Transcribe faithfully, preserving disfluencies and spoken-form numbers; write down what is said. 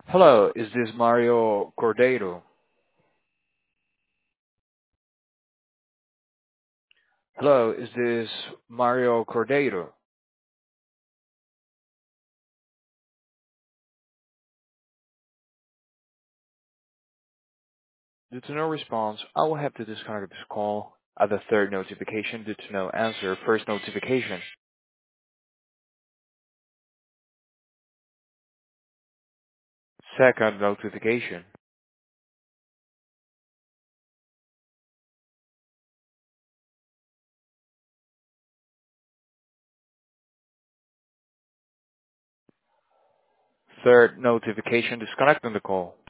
Hello, is this Mario Cordeiro? Hello, is this Mario Cordeiro? Due to no response, I will have to disconnect this call. At the third notification, due to no answer, first notification. Second notification. Third notification, disconnecting the call.